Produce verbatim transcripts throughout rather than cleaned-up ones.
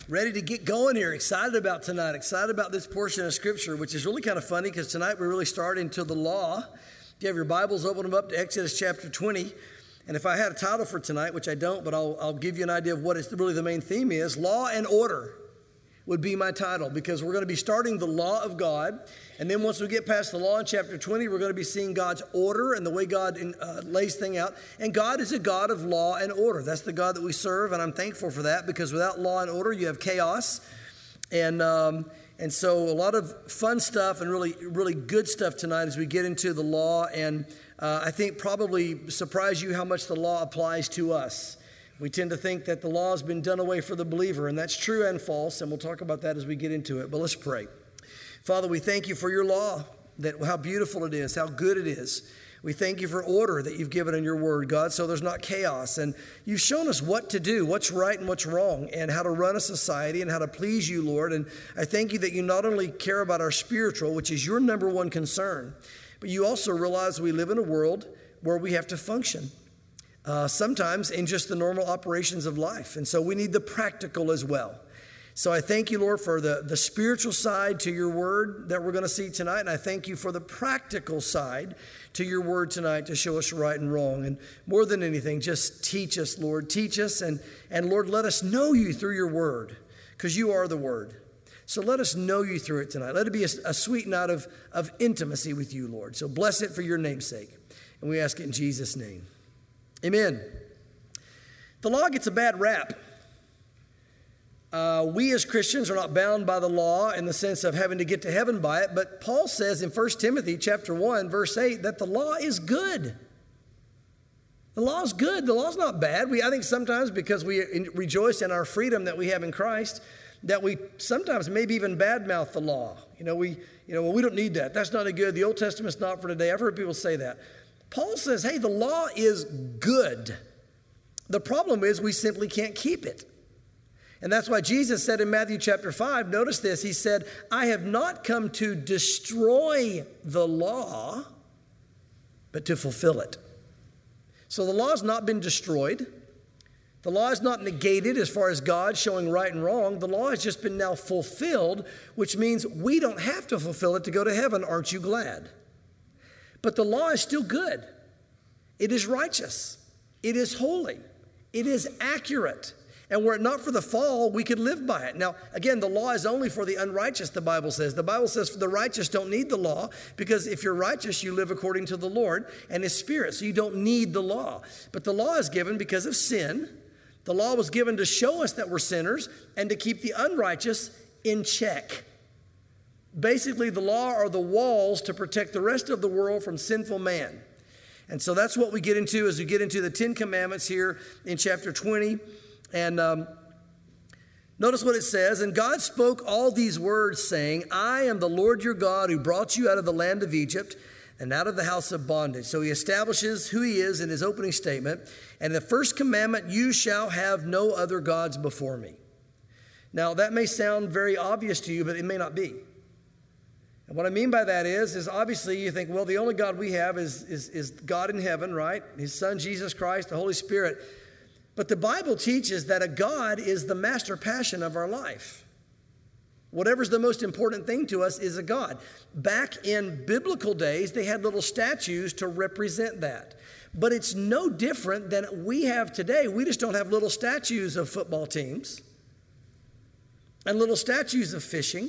Ready to get going here, excited about tonight, excited about this portion of Scripture, which is really kind of funny because tonight we're really starting to the law. If you have your Bibles, open them up to Exodus chapter twenty. And if I had a title for tonight, which I don't, but I'll, I'll give you an idea of what is really the main theme is, Law and Order would be my title, because we're going to be starting the law of God. And then once we get past the law in chapter twenty, we're going to be seeing God's order and the way God uh, lays things out. And God is a God of law and order. That's the God that we serve, and I'm thankful for that, because without law and order, you have chaos. And um, and so a lot of fun stuff and really, really good stuff tonight as we get into the law. And uh, I think probably surprise you how much the law applies to us. We tend to think that the law has been done away for the believer, and that's true and false, and we'll talk about that as we get into it. But let's pray. Father, we thank you for your law, that how beautiful it is, how good it is. We thank you for order that you've given in your word, God, so there's not chaos. And you've shown us what to do, what's right and what's wrong, and how to run a society and how to please you, Lord. And I thank you that you not only care about our spiritual, which is your number one concern, but you also realize we live in a world where we have to function. Uh, sometimes in just the normal operations of life. And so we need the practical as well. So I thank you, Lord, for the, the spiritual side to your word that we're going to see tonight. And I thank you for the practical side to your word tonight to show us right and wrong. And more than anything, just teach us, Lord. Teach us. And, and Lord, let us know you through your word, because you are the word. So let us know you through it tonight. Let it be a, a sweet night of, of intimacy with you, Lord. So bless it for your name's sake. And we ask it in Jesus' name. Amen. The law gets a bad rap. Uh, we as Christians are not bound by the law in the sense of having to get to heaven by it, but Paul says in First Timothy chapter one, verse eight, that the law is good. The law is good. The law is not bad. We, I think sometimes because we rejoice in our freedom that we have in Christ, that we sometimes maybe even badmouth the law. You know, we, you know, well, we don't need that. That's not a good. The Old Testament's not for today. I've heard people say that. Paul says, hey, the law is good. The problem is we simply can't keep it. And that's why Jesus said in Matthew chapter five, notice this, he said, I have not come to destroy the law, but to fulfill it. So the law has not been destroyed. The law is not negated as far as God showing right and wrong. The law has just been now fulfilled, which means we don't have to fulfill it to go to heaven. Aren't you glad? But the law is still good. It is righteous. It is holy. It is accurate. And were it not for the fall, we could live by it. Now, again, the law is only for the unrighteous, the Bible says. The Bible says the righteous don't need the law, because if you're righteous, you live according to the Lord and His Spirit. So you don't need the law. But the law is given because of sin. The law was given to show us that we're sinners and to keep the unrighteous in check. Basically, the law are the walls to protect the rest of the world from sinful man. And so that's what we get into as we get into the Ten Commandments here in chapter twenty. And um, notice what it says. And God spoke all these words, saying, I am the Lord your God who brought you out of the land of Egypt and out of the house of bondage. So he establishes who he is in his opening statement. And the first commandment, you shall have no other gods before me. Now, that may sound very obvious to you, but it may not be. And what I mean by that is, is obviously you think, well, the only God we have is, is, is God in heaven, right? His Son, Jesus Christ, the Holy Spirit. But the Bible teaches that a God is the master passion of our life. Whatever's the most important thing to us is a God. Back in biblical days, they had little statues to represent that. But it's no different than we have today. We just don't have little statues of football teams and little statues of fishing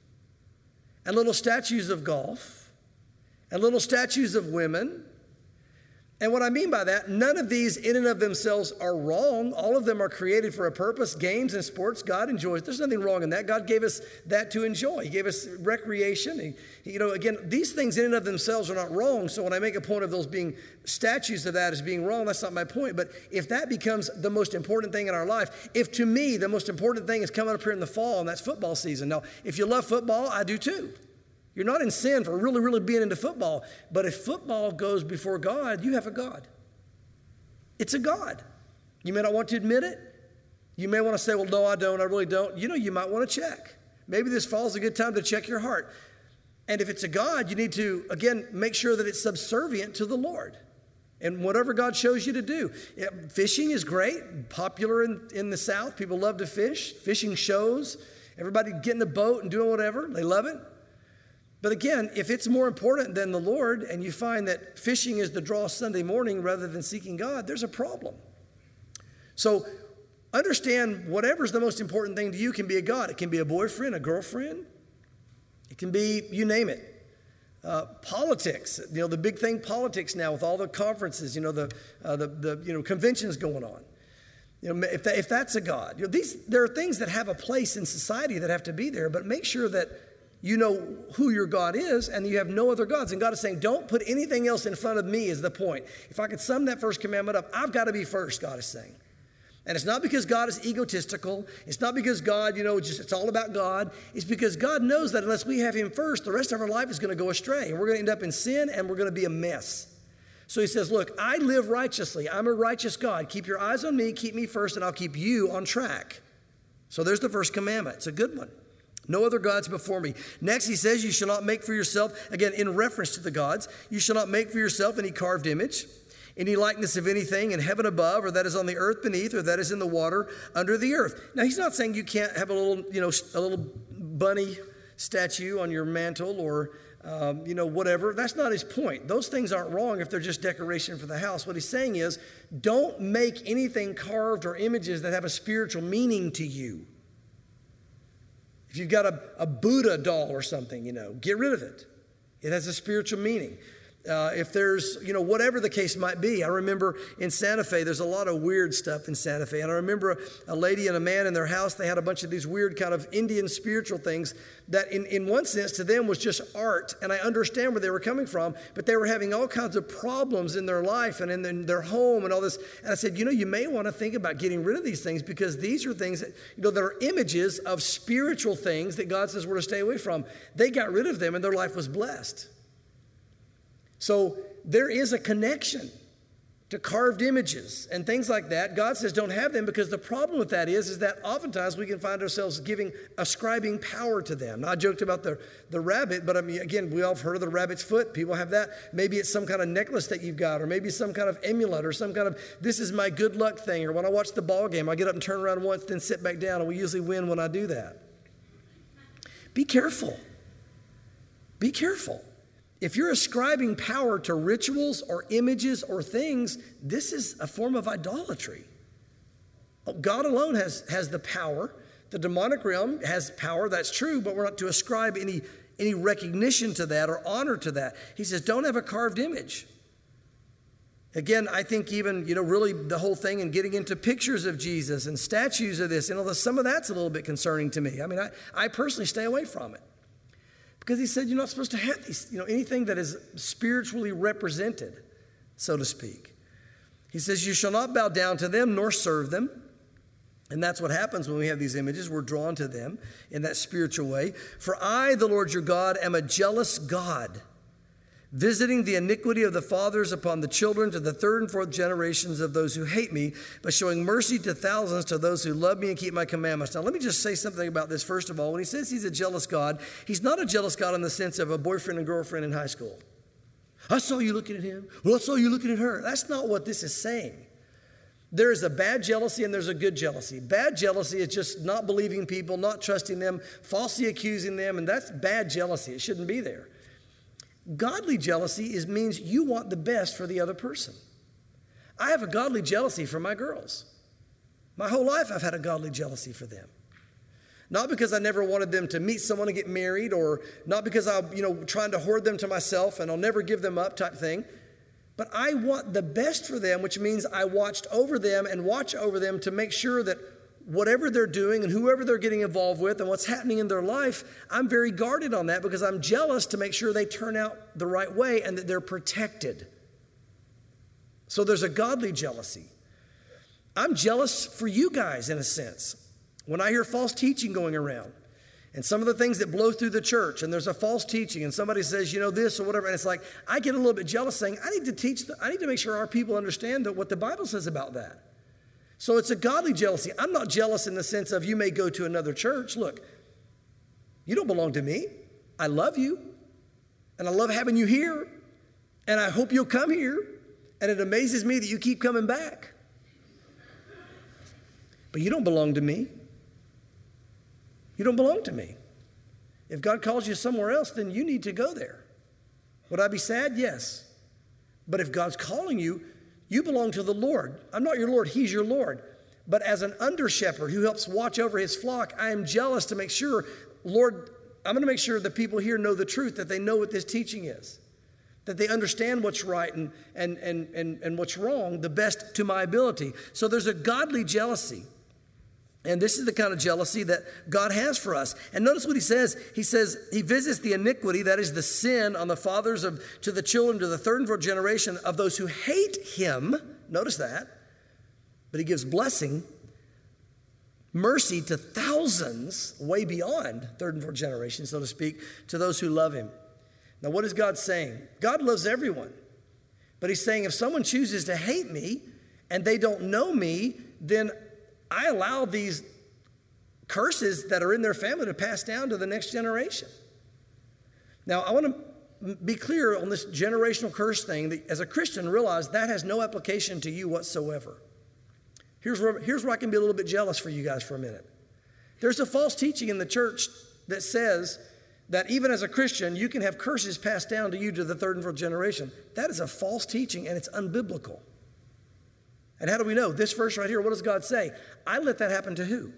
and little statues of golf, and little statues of women. And what I mean by that, none of these in and of themselves are wrong. All of them are created for a purpose. Games and sports, God enjoys. There's nothing wrong in that. God gave us that to enjoy. He gave us recreation. He, you know, again, these things in and of themselves are not wrong. So when I make a point of those being statues of that as being wrong, that's not my point. But if that becomes the most important thing in our life, if to me the most important thing is coming up here in the fall, and that's football season. Now, if you love football, I do too. You're not in sin for really, really being into football. But if football goes before God, you have a God. It's a God. You may not want to admit it. You may want to say, well, no, I don't. I really don't. You know, you might want to check. Maybe this fall is a good time to check your heart. And if it's a God, you need to, again, make sure that it's subservient to the Lord. And whatever God shows you to do. Yeah, fishing is great, popular in, in the South. People love to fish. Fishing shows. Everybody get in the boat and doing whatever. They love it. But again, if it's more important than the Lord and you find that fishing is the draw Sunday morning rather than seeking God, there's a problem. So understand whatever's the most important thing to you can be a God. It can be a boyfriend, a girlfriend. It can be, you name it. Uh, politics, you know, the big thing, politics now with all the conferences, you know, the uh, the, the you know conventions going on. You know, if that, if that's a God, you know, these there are things that have a place in society that have to be there, but make sure that you know who your God is and you have no other gods. And God is saying, don't put anything else in front of me is the point. If I could sum that first commandment up, I've got to be first, God is saying. And it's not because God is egotistical. It's not because God, you know, just it's all about God. It's because God knows that unless we have him first, the rest of our life is going to go astray. And we're going to end up in sin and we're going to be a mess. So he says, look, I live righteously. I'm a righteous God. Keep your eyes on me, keep me first, and I'll keep you on track. So there's the first commandment. It's a good one. No other gods before me. Next, he says, you shall not make for yourself, again, in reference to the gods, you shall not make for yourself any carved image, any likeness of anything in heaven above, or that is on the earth beneath, or that is in the water under the earth. Now, he's not saying you can't have a little, you know, a little bunny statue on your mantle or, um, you know, whatever. That's not his point. Those things aren't wrong if they're just decoration for the house. What he's saying is, don't make anything carved or images that have a spiritual meaning to you. If you've got a, a Buddha doll or something, you know, get rid of it. It has a spiritual meaning. Uh, if there's, you know, whatever the case might be. I remember in Santa Fe, there's a lot of weird stuff in Santa Fe. And I remember a, a lady and a man in their house, they had a bunch of these weird kind of Indian spiritual things that in, in one sense to them was just art. And I understand where they were coming from, but they were having all kinds of problems in their life and in, in their home and all this. And I said, you know, you may want to think about getting rid of these things because these are things that, you know, that are images of spiritual things that God says we're to stay away from. They got rid of them and their life was blessed. So there is a connection to carved images and things like that. God says don't have them because the problem with that is, is that oftentimes we can find ourselves giving, ascribing power to them. Now, I joked about the, the rabbit, but I mean, again, we all have heard of the rabbit's foot. People have that. Maybe it's some kind of necklace that you've got, or maybe some kind of amulet, or some kind of, this is my good luck thing. Or when I watch the ball game, I get up and turn around once, then sit back down, and we usually win when I do that. Be careful. Be careful. If you're ascribing power to rituals or images or things, this is a form of idolatry. God alone has, has the power. The demonic realm has power, that's true, but we're not to ascribe any, any recognition to that or honor to that. He says, don't have a carved image. Again, I think even, you know, really the whole thing and getting into pictures of Jesus and statues of this, you know, some of that's a little bit concerning to me. I mean, I, I personally stay away from it. Because he said you're not supposed to have these, you know, anything that is spiritually represented, so to speak. He says you shall not bow down to them nor serve them. And that's what happens when we have these images. We're drawn to them in that spiritual way. For I, the Lord your God, am a jealous God, visiting the iniquity of the fathers upon the children to the third and fourth generations of those who hate me, but showing mercy to thousands to those who love me and keep my commandments. Now, let me just say something about this first of all. When he says he's a jealous God, he's not a jealous God in the sense of a boyfriend and girlfriend in high school. I saw you looking at him. Well, I saw you looking at her. That's not what this is saying. There is a bad jealousy and there's a good jealousy. Bad jealousy is just not believing people, not trusting them, falsely accusing them, and that's bad jealousy. It shouldn't be there. Godly jealousy is, means you want the best for the other person. I have a godly jealousy for my girls. My whole life I've had a godly jealousy for them. Not because I never wanted them to meet someone and get married, or not because I'm, you know, trying to hoard them to myself and I'll never give them up type thing. But I want the best for them, which means I watched over them and watch over them to make sure that whatever they're doing and whoever they're getting involved with and what's happening in their life, I'm very guarded on that because I'm jealous to make sure they turn out the right way and that they're protected. So there's a godly jealousy. I'm jealous for you guys in a sense. When I hear false teaching going around and some of the things that blow through the church and there's a false teaching and somebody says, you know, this or whatever, and it's like, I get a little bit jealous saying, I need to teach, the, I need to make sure our people understand that what the Bible says about that. So it's a godly jealousy. I'm not jealous in the sense of you may go to another church. Look, you don't belong to me. I love you, and I love having you here, and I hope you'll come here. And it amazes me that you keep coming back. But you don't belong to me. You don't belong to me. If God calls you somewhere else, then you need to go there. Would I be sad? Yes. But if God's calling you, you belong to the Lord. I'm not your Lord, He's your Lord. But as an under shepherd who helps watch over His flock, I am jealous to make sure, Lord, I'm going to make sure that people here know the truth, that they know what this teaching is, that they understand what's right and, and, and, and, and what's wrong the best to my ability. So there's a godly jealousy. And this is the kind of jealousy that God has for us. And notice what he says. He says he visits the iniquity, that is the sin, on the fathers of to the children, to the third and fourth generation of those who hate him. Notice that. But he gives blessing, mercy to thousands, way beyond third and fourth generation, so to speak, to those who love him. Now, what is God saying? God loves everyone. But he's saying if someone chooses to hate me and they don't know me, then I allow these curses that are in their family to pass down to the next generation. Now, I want to be clear on this generational curse thing. That as a Christian, realize that has no application to you whatsoever. Here's where, here's where I can be a little bit jealous for you guys for a minute. There's a false teaching in the church that says that even as a Christian, you can have curses passed down to you to the third and fourth generation. That is a false teaching, and it's unbiblical. And how do we know? This verse right here, what does God say? I let that happen to who?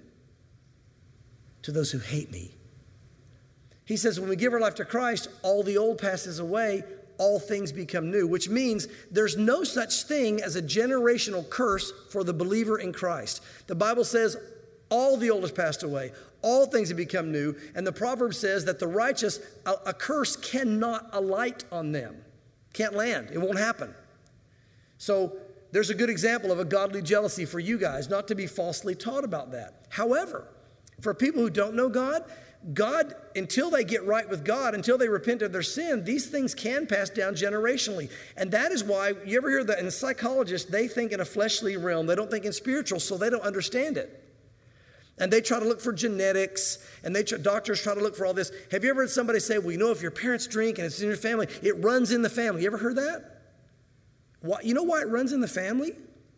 To those who hate me. He says when we give our life to Christ, all the old passes away, all things become new, which means there's no such thing as a generational curse for the believer in Christ. The Bible says all the old has passed away, all things have become new, and the proverb says that the righteous, a, a curse cannot alight on them. Can't land. It won't happen. So there's a good example of a godly jealousy for you guys, not to be falsely taught about that. However, for people who don't know God, God, until they get right with God, until they repent of their sin, these things can pass down generationally. And that is why, you ever hear that in psychologists, they think in a fleshly realm, they don't think in spiritual, so they don't understand it. And they try to look for genetics, and they try, doctors try to look for all this. Have you ever heard somebody say, well, you know, if your parents drink and it's in your family, it runs in the family. You ever heard that? Why, you know why it runs in the family?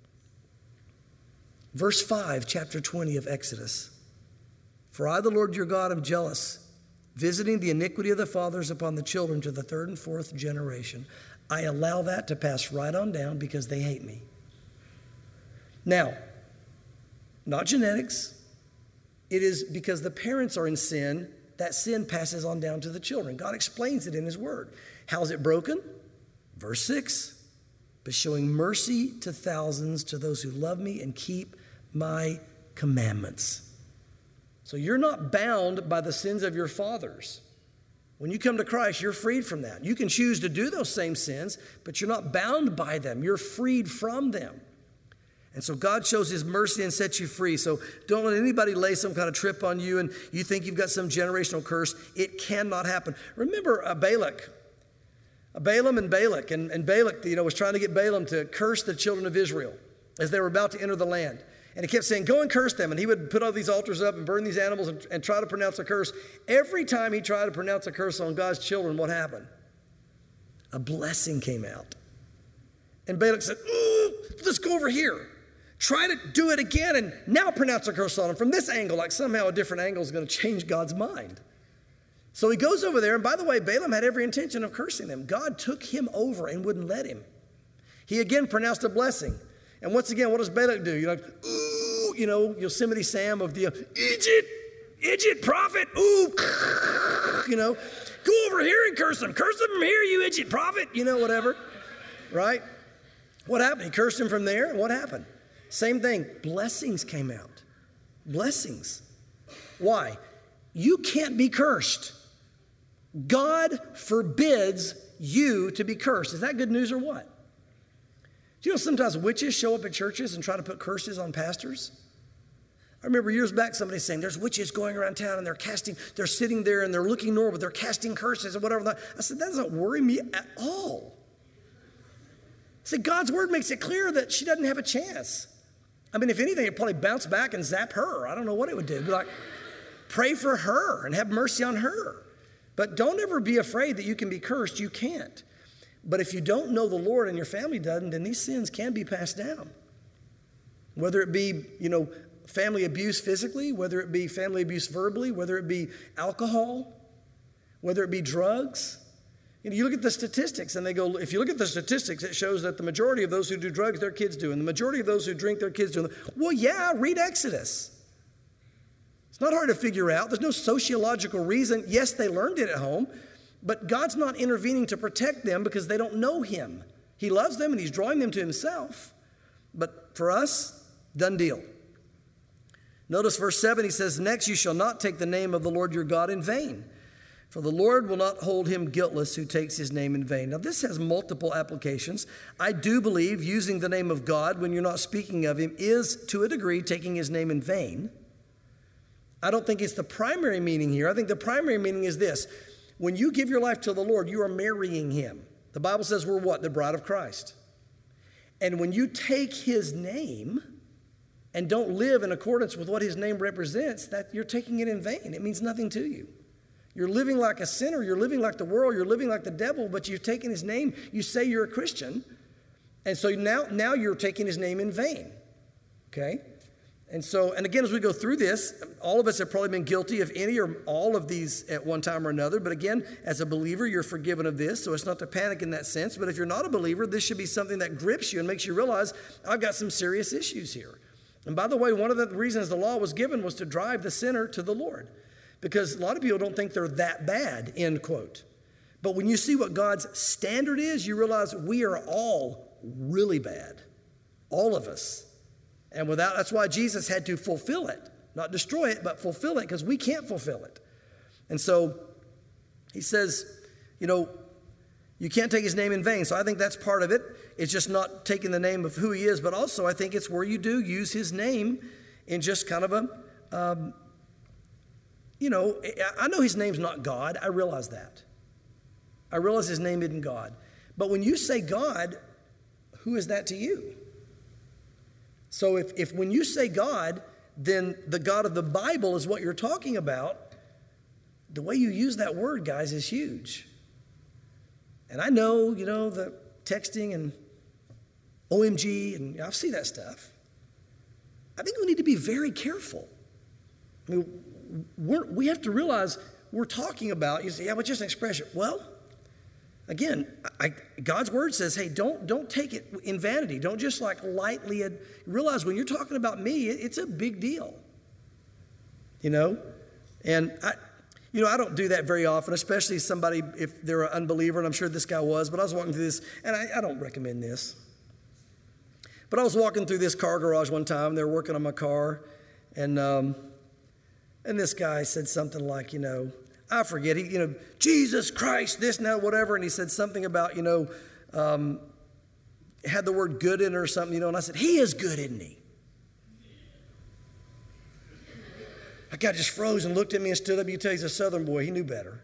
Verse five, chapter twenty of Exodus. For I, the Lord your God, am jealous, visiting the iniquity of the fathers upon the children to the third and fourth generation. I allow that to pass right on down because they hate me. Now, not genetics. It is because the parents are in sin, that sin passes on down to the children. God explains it in his word. How is it broken? Verse six. But showing mercy to thousands, to those who love me and keep my commandments. So you're not bound by the sins of your fathers. When you come to Christ, you're freed from that. You can choose to do those same sins, but you're not bound by them. You're freed from them. And so God shows his mercy and sets you free. So don't let anybody lay some kind of trip on you and you think you've got some generational curse. It cannot happen. Remember uh, Balak. Balaam and Balak, and, and Balak, you know, was trying to get Balaam to curse the children of Israel as they were about to enter the land. And he kept saying, go and curse them. And he would put all these altars up and burn these animals and, and try to pronounce a curse. Every time he tried to pronounce a curse on God's children, what happened? A blessing came out. And Balak said, ooh, let's go over here. Try to do it again and now pronounce a curse on them from this angle, like somehow a different angle is going to change God's mind. So he goes over there, and by the way, Balaam had every intention of cursing them. God took him over and wouldn't let him. He again pronounced a blessing. And once again, what does Balak do? You're like, ooh, you know, Yosemite Sam of the uh, idiot, idiot prophet, ooh, you know, go over here and curse them. Curse them from here, you idiot prophet, you know, whatever, right? What happened? He cursed him from there, and what happened? Same thing, blessings came out. Blessings. Why? You can't be cursed. God forbids you to be cursed. Is that good news or what? Do you know sometimes witches show up at churches and try to put curses on pastors? I remember years back somebody saying there's witches going around town and they're casting, they're sitting there and they're looking normal, but they're casting curses and whatever. I said, that doesn't worry me at all. I said, God's word makes it clear that she doesn't have a chance. I mean, if anything, it'd probably bounce back and zap her. I don't know what it would do. It'd be like, pray for her and have mercy on her. But don't ever be afraid that you can be cursed. You can't. But if you don't know the Lord and your family doesn't, then these sins can be passed down. Whether it be, you know, family abuse physically, whether it be family abuse verbally, whether it be alcohol, whether it be drugs. You know, you look at the statistics and they go, if you look at the statistics, it shows that the majority of those who do drugs, their kids do. And the majority of those who drink, their kids do. Well, yeah, read Exodus. It's not hard to figure out. There's no sociological reason. Yes, they learned it at home, but God's not intervening to protect them because they don't know him. He loves them and he's drawing them to himself. But for us, done deal. Notice verse seven, he says, next you shall not take the name of the Lord your God in vain, for the Lord will not hold him guiltless who takes his name in vain. Now this has multiple applications. I do believe using the name of God when you're not speaking of him is to a degree taking his name in vain. I don't think it's the primary meaning here. I think the primary meaning is this. When you give your life to the Lord, you are marrying him. The Bible says we're what? The bride of Christ. And when you take his name and don't live in accordance with what his name represents, that you're taking it in vain. It means nothing to you. You're living like a sinner. You're living like the world. You're living like the devil, but you've taken his name. You say you're a Christian. And so now, now you're taking his name in vain. Okay? And so, and again, as we go through this, all of us have probably been guilty of any or all of these at one time or another. But again, as a believer, you're forgiven of this. So it's not to panic in that sense. But if you're not a believer, this should be something that grips you and makes you realize, I've got some serious issues here. And by the way, one of the reasons the law was given was to drive the sinner to the Lord. Because a lot of people don't think they're that bad, end quote. But when you see what God's standard is, you realize we are all really bad. All of us. And without, that's why Jesus had to fulfill it. Not destroy it, but fulfill it, because we can't fulfill it. And so he says, you know, you can't take his name in vain. So I think that's part of it. It's just not taking the name of who he is, but also I think it's where you do use his name in just kind of a, um, you know, I know his name's not God. I realize that. I realize his name isn't God. But when you say God, who is that to you? So if, if when you say God, then the God of the Bible is what you're talking about, the way you use that word, guys, is huge. And I know, you know, the texting and O M G, and I see that stuff. I think we need to be very careful. I mean, we're, we have to realize we're talking about, you say, yeah, but just an expression. Well, again, I, God's word says, hey, don't, don't take it in vanity. Don't just like lightly ad- realize when you're talking about me, it, it's a big deal. You know? And I, you know, I don't do that very often, especially somebody, if they're an unbeliever, and I'm sure this guy was, but I was walking through this, and I, I don't recommend this. But I was walking through this car garage one time. They were working on my car, and um, and this guy said something like, you know, I forget, he, you know, Jesus Christ, this, now, whatever. And he said something about, you know, um, had the word good in it or something, you know. And I said, he is good, isn't he? That guy just froze and looked at me and stood up. You can tell he's a Southern boy. He knew better.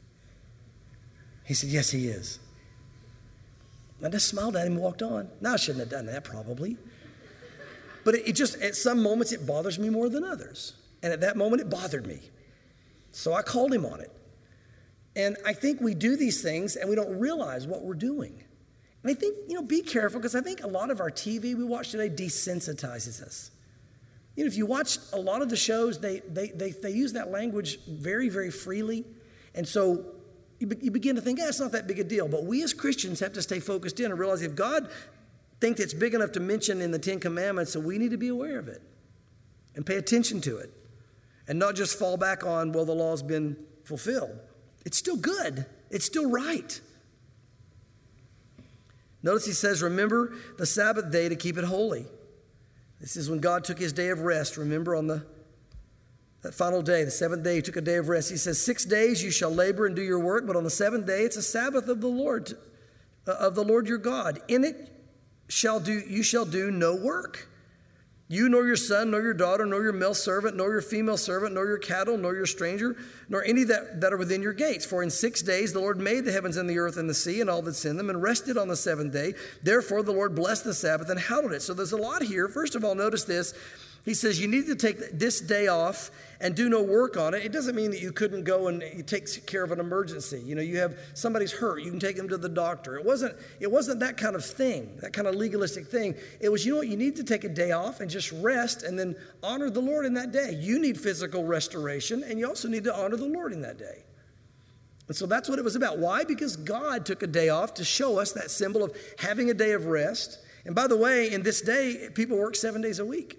He said, yes, he is. I just smiled at him and walked on. Now, I shouldn't have done that, probably. But it, it just, at some moments, it bothers me more than others. And at that moment, it bothered me. So I called him on it. And I think we do these things and we don't realize what we're doing. And I think, you know, be careful, because I think a lot of our T V we watch today desensitizes us. You know, if you watch a lot of the shows, they they they, they use that language very, very freely. And so you, be, you begin to think, ah, it's not that big a deal. But we as Christians have to stay focused in and realize if God thinks it's big enough to mention in the Ten Commandments, so we need to be aware of it and pay attention to it. And not just fall back on, well, the law's been fulfilled. It's still good. It's still right. Notice he says, remember the Sabbath day to keep it holy. This is when God took his day of rest. Remember on the that final day, the seventh day, he took a day of rest. He says, six days you shall labor and do your work, but on the seventh day it's a Sabbath of the Lord, of the Lord your God. In it shall do you shall do no work. You nor your son, nor your daughter, nor your male servant, nor your female servant, nor your cattle, nor your stranger, nor any that, that are within your gates. For in six days the Lord made the heavens and the earth and the sea and all that's in them, and rested on the seventh day. Therefore the Lord blessed the Sabbath and hallowed it. So there's a lot here. First of all, notice this. He says you need to take this day off and do no work on it. It doesn't mean that you couldn't go and take care of an emergency. You know, you have somebody's hurt, you can take them to the doctor. It wasn't, it wasn't that kind of thing, that kind of legalistic thing. It was, you know what, you need to take a day off and just rest and then honor the Lord in that day. You need physical restoration, and you also need to honor the Lord in that day. And so that's what it was about. Why? Because God took a day off to show us that symbol of having a day of rest. And by the way, in this day, people work seven days a week.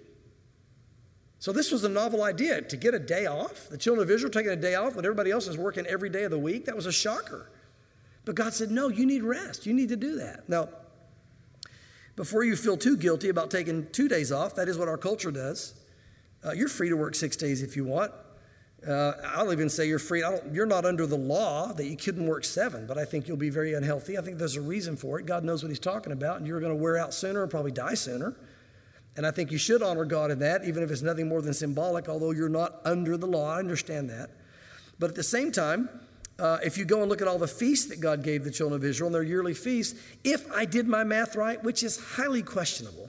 So this was a novel idea, to get a day off. The children of Israel taking a day off when everybody else is working every day of the week. That was a shocker. But God said, no, you need rest. You need to do that. Now, before you feel too guilty about taking two days off, that is what our culture does. Uh, you're free to work six days if you want. Uh, I'll even say you're free. I don't, you're not under the law that you couldn't work seven, but I think you'll be very unhealthy. I think there's a reason for it. God knows what he's talking about, and you're going to wear out sooner and probably die sooner. And I think you should honor God in that, even if it's nothing more than symbolic, although you're not under the law. I understand that. But at the same time, uh, if you go and look at all the feasts that God gave the children of Israel and their yearly feasts, if I did my math right, which is highly questionable.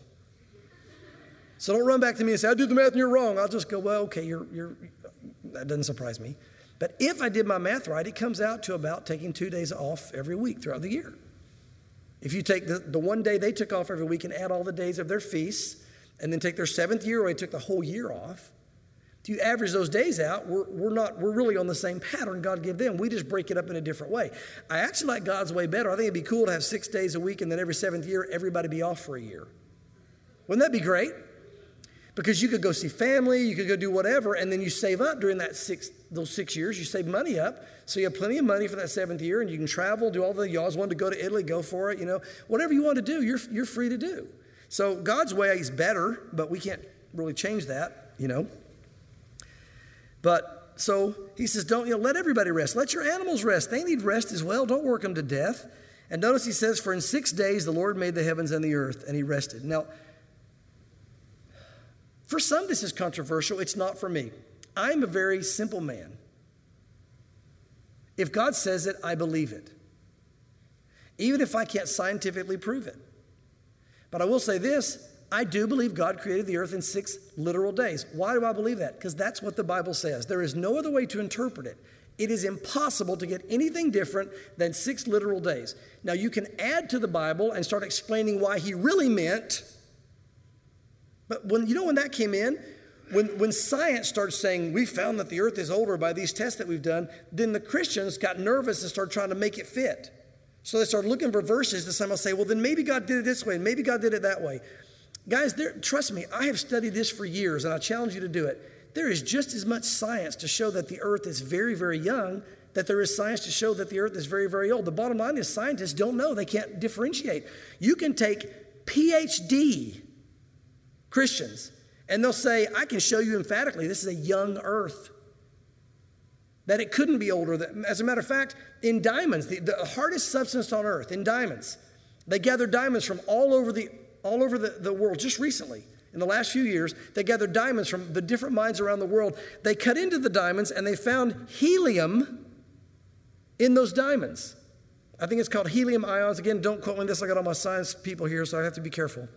So don't run back to me and say, I did the math and you're wrong. I'll just go, well, okay, you're, you're, that doesn't surprise me. But if I did my math right, it comes out to about taking two days off every week throughout the year. If you take the, the one day they took off every week and add all the days of their feasts, and then take their seventh year, or they took the whole year off. If you average those days out, we're, we're not, we're really on the same pattern God gave them. We just break it up in a different way. I actually like God's way better. I think it'd be cool to have six days a week, and then every seventh year, everybody be off for a year. Wouldn't that be great? Because you could go see family, you could go do whatever, and then you save up during that six, those six years. You save money up, so you have plenty of money for that seventh year, and you can travel, do all the, you always wanted to go to Italy, go for it, you know. Whatever you want to do, you're, you're free to do. So God's way is better, but we can't really change that, you know. But so he says, don't, you know, let everybody rest. Let your animals rest. They need rest as well. Don't work them to death. And notice he says, for in six days the Lord made the heavens and the earth, and he rested. Now, for some this is controversial. It's not for me. I'm a very simple man. If God says it, I believe it, even if I can't scientifically prove it. But I will say this, I do believe God created the earth in six literal days. Why do I believe that? Because that's what the Bible says. There is no other way to interpret it. It is impossible to get anything different than six literal days. Now, you can add to the Bible and start explaining why he really meant, but when you know when that came in, when, when science starts saying, we found that the earth is older by these tests that we've done, then the Christians got nervous and started trying to make it fit. So they started looking for verses to somehow say, well, then maybe God did it this way, and maybe God did it that way. Guys, there, trust me, I have studied this for years, and I challenge you to do it. There is just as much science to show that the earth is very, very young that there is science to show that the earth is very, very old. The bottom line is scientists don't know. They can't differentiate. You can take P H D Christians, and they'll say, I can show you emphatically this is a young earth, that it couldn't be older. As a matter of fact, in diamonds, the, the hardest substance on earth, in diamonds, they gathered diamonds from all over the all over the, the world just recently. In the last few years, they gathered diamonds from the different mines around the world. They cut into the diamonds, and they found helium in those diamonds. I think it's called helium ions. Again, don't quote me on this. I got all my science people here, so I have to be careful.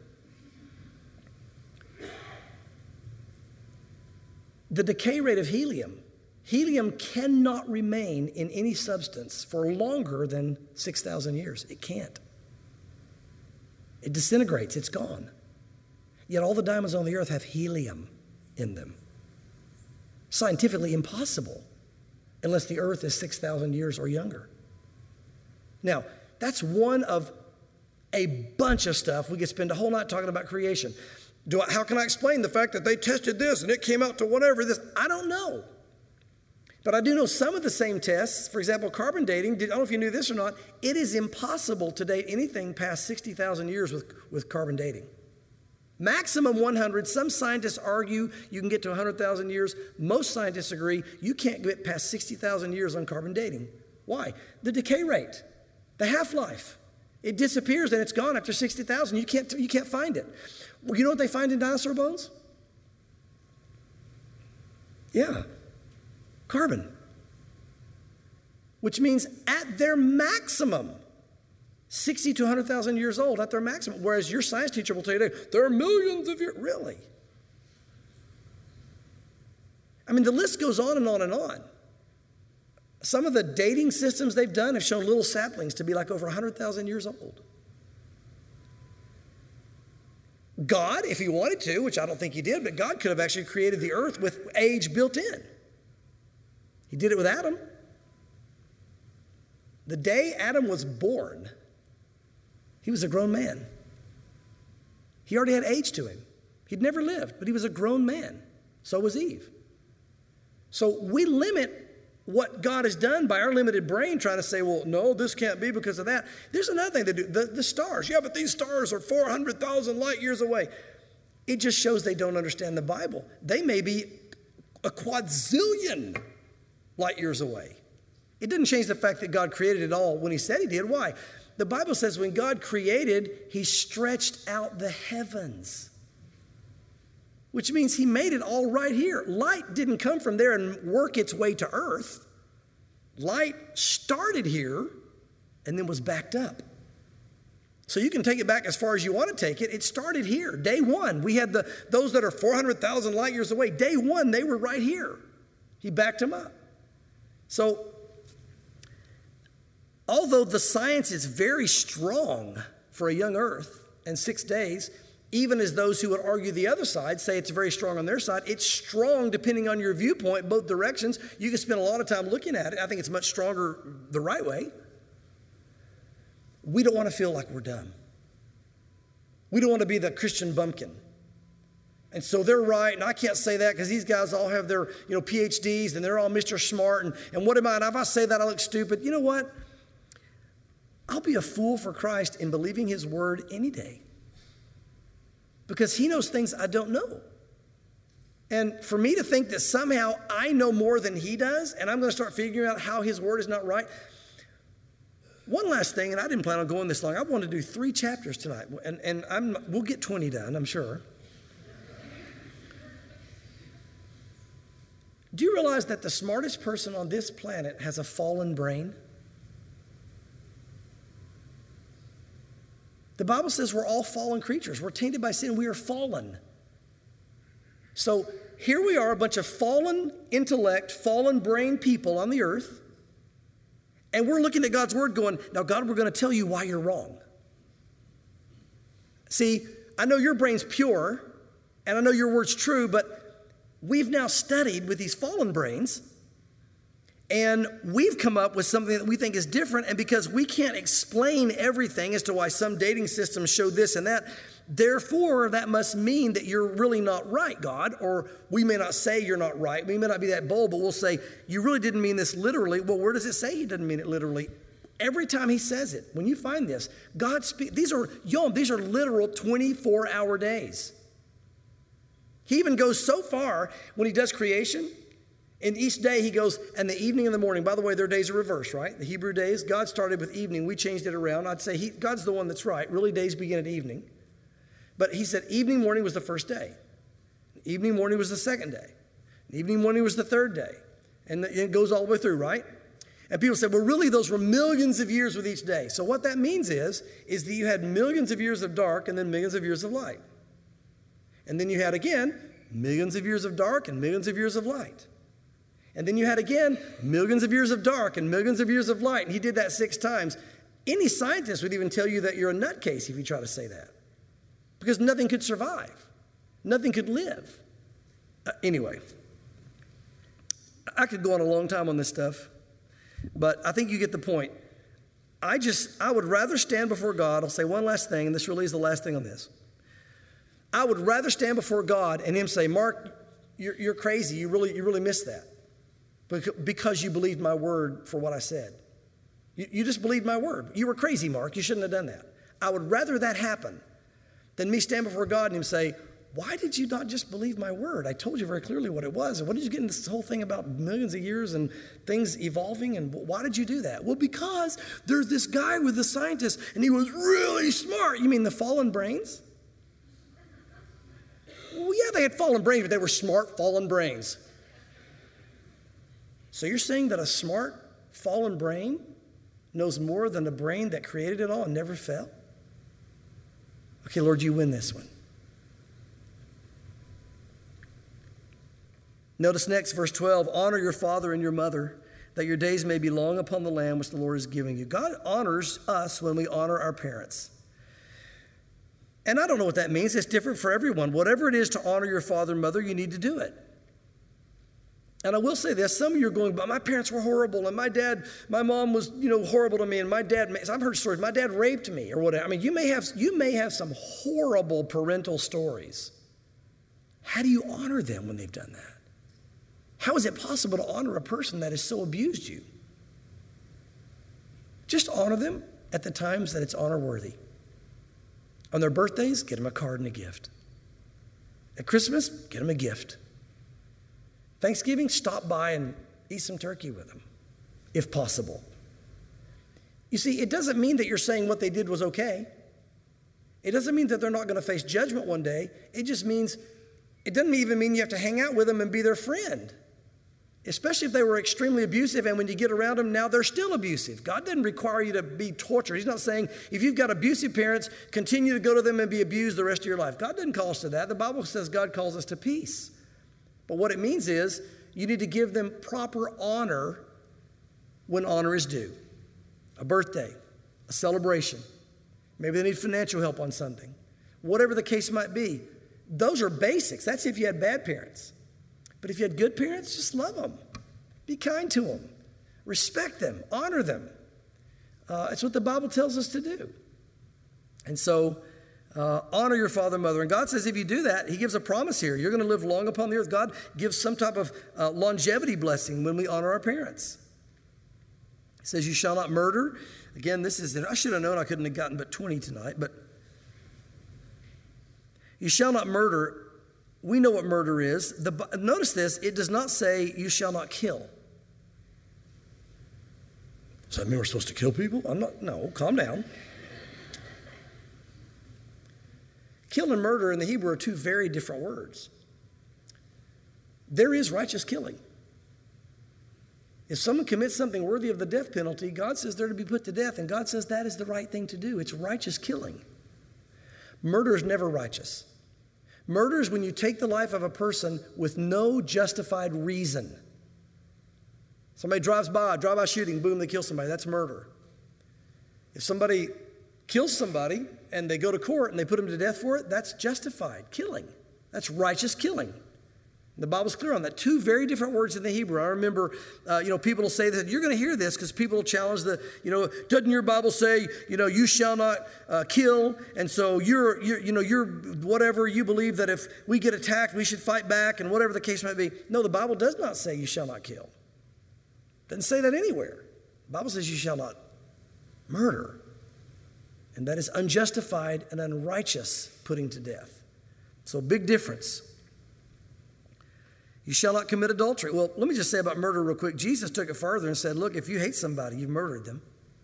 The decay rate of helium. Helium cannot remain in any substance for longer than six thousand years. It can't. It disintegrates. It's gone. Yet all the diamonds on the earth have helium in them. Scientifically impossible unless the earth is six thousand years or younger. Now, that's one of a bunch of stuff. We could spend a whole night talking about creation. Do I, how can I explain the fact that they tested this and it came out to whatever this? I don't know. But I do know some of the same tests. For example, carbon dating, I don't know if you knew this or not, it is impossible to date anything past sixty thousand years with, with carbon dating. Maximum one hundred. Some scientists argue you can get to one hundred thousand years. Most scientists agree you can't get past sixty thousand years on carbon dating. Why? The decay rate, the half-life. It disappears and it's gone after sixty thousand. You can't, you can't find it. Well, you know what they find in dinosaur bones? Yeah. Carbon, which means at their maximum, sixty to one hundred thousand years old at their maximum, whereas your science teacher will tell you, there are millions of years. Really? I mean, the list goes on and on and on. Some of the dating systems they've done have shown little saplings to be like over one hundred thousand years old. God, if he wanted to, which I don't think he did, but God could have actually created the earth with age built in. He did it with Adam. The day Adam was born, he was a grown man. He already had age to him. He'd never lived, but he was a grown man. So was Eve. So we limit what God has done by our limited brain trying to say, well, no, this can't be because of that. There's another thing to do. The, the stars. Yeah, but these stars are four hundred thousand light years away. It just shows they don't understand the Bible. They may be a quadzillion light years away. It didn't change the fact that God created it all when he said he did. Why? The Bible says when God created, he stretched out the heavens, which means he made it all right here. Light didn't come from there and work its way to earth. Light started here and then was backed up. So you can take it back as far as you want to take it. It started here. Day one, we had the those that are four hundred thousand light years away. Day one, they were right here. He backed them up. So although the science is very strong for a young earth and six days, even as those who would argue the other side say it's very strong on their side, it's strong depending on your viewpoint, both directions. You can spend a lot of time looking at it. I think it's much stronger the right way. We don't want to feel like we're dumb. We don't want to be the Christian bumpkin. And so they're right, and I can't say that because these guys all have their you know, P H Ds, and they're all Mister Smart, and, and what am I? And if I say that, I look stupid. You know what? I'll be a fool for Christ in believing his word any day, because he knows things I don't know. And for me to think that somehow I know more than he does, and I'm going to start figuring out how his word is not right. One last thing, and I didn't plan on going this long. I want to do three chapters tonight, and, and I'm, we'll get twenty done, I'm sure. Do you realize that the smartest person on this planet has a fallen brain? The Bible says we're all fallen creatures. We're tainted by sin. We are fallen. So here we are, a bunch of fallen intellect, fallen brain people on the earth. And we're looking at God's word going, now God, we're going to tell you why you're wrong. See, I know your brain's pure, and I know your word's true, but we've now studied with these fallen brains, and we've come up with something that we think is different. And because we can't explain everything as to why some dating systems show this and that, therefore, that must mean that you're really not right, God. Or we may not say you're not right. We may not be that bold, but we'll say, you really didn't mean this literally. Well, where does it say he didn't mean it literally? Every time he says it, when you find this, God speaks. These are, Yom, these are literal twenty-four hour days. He even goes so far when he does creation. In each day, he goes, and the evening and the morning. By the way, their days are reversed, right? The Hebrew days, God started with evening. We changed it around. I'd say he, God's the one that's right. Really, days begin at evening. But he said evening, morning was the first day. Evening, morning was the second day. Evening, morning was the third day. And it goes all the way through, right? And people said, well, really, those were millions of years with each day. So what that means is, is that you had millions of years of dark and then millions of years of light. And then you had, again, millions of years of dark and millions of years of light. And then you had, again, millions of years of dark and millions of years of light. And he did that six times. Any scientist would even tell you that you're a nutcase if you try to say that. Because nothing could survive. Nothing could live. Uh, anyway, I could go on a long time on this stuff, but I think you get the point. I just, I would rather stand before God. I'll say one last thing, and this really is the last thing on this. I would rather stand before God and him say, Mark, you're, you're crazy. You really, you really missed that. Because you believed my word for what I said. You, you just believed my word. You were crazy, Mark. You shouldn't have done that. I would rather that happen than me stand before God and him say, why did you not just believe my word? I told you very clearly what it was. And what did you get in this whole thing about millions of years and things evolving? And why did you do that? Well, because there's this guy with the scientist, and he was really smart. You mean the fallen brains? Well, yeah, they had fallen brains, but they were smart, fallen brains. So you're saying that a smart, fallen brain knows more than the brain that created it all and never fell? Okay, Lord, you win this one. Notice next, verse twelve, honor your father and your mother, that your days may be long upon the land which the Lord is giving you. God honors us when we honor our parents. And I don't know what that means. It's different for everyone. Whatever it is to honor your father and mother, you need to do it. And I will say this, some of you are going, but my parents were horrible, and my dad, my mom was, you know, horrible to me, and my dad, I've heard stories, my dad raped me, or whatever. I mean, you may have, you may have some horrible parental stories. How do you honor them when they've done that? How is it possible to honor a person that has so abused you? Just honor them at the times that it's honor worthy. On their birthdays, get them a card and a gift. At Christmas, get them a gift. Thanksgiving, stop by and eat some turkey with them, if possible. You see, it doesn't mean that you're saying what they did was okay. It doesn't mean that they're not going to face judgment one day. It just means, it doesn't even mean you have to hang out with them and be their friend. Especially if they were extremely abusive, and when you get around them, now they're still abusive. God doesn't require you to be tortured. He's not saying if you've got abusive parents, continue to go to them and be abused the rest of your life. God doesn't call us to that. The Bible says God calls us to peace. But what it means is you need to give them proper honor when honor is due. A birthday, a celebration. Maybe they need financial help on something. Whatever the case might be. Those are basics. That's if you had bad parents. But if you had good parents, just love them. Be kind to them. Respect them. Honor them. Uh, it's what the Bible tells us to do. And so, uh, honor your father and mother. And God says if you do that, he gives a promise here. You're going to live long upon the earth. God gives some type of uh, longevity blessing when we honor our parents. He says you shall not murder. Again, this is, I should have known I couldn't have gotten but twenty tonight. But you shall not murder. We know what murder is. The, notice this, it does not say you shall not kill. Does that mean we're supposed to kill people? I'm not, no, calm down. Kill and murder in the Hebrew are two very different words. There is righteous killing. If someone commits something worthy of the death penalty, God says they're to be put to death, and God says that is the right thing to do. It's righteous killing. Murder is never righteous. Murder is when you take the life of a person with no justified reason. Somebody drives by, drive-by shooting, boom, they kill somebody. That's murder. If somebody kills somebody and they go to court and they put them to death for it, that's justified killing. That's righteous killing. The Bible's clear on that. Two very different words in the Hebrew. I remember, uh, you know, people will say that. You're going to hear this because people will challenge the, you know, doesn't your Bible say, you know, you shall not uh, kill? And so you're, you're, you know, you're whatever you believe that if we get attacked, we should fight back and whatever the case might be. No, the Bible does not say you shall not kill. It doesn't say that anywhere. The Bible says you shall not murder. And that is unjustified and unrighteous putting to death. So big difference. You shall not commit adultery. Well, let me just say about murder real quick. Jesus took it further and said, look, if you hate somebody, you've murdered them.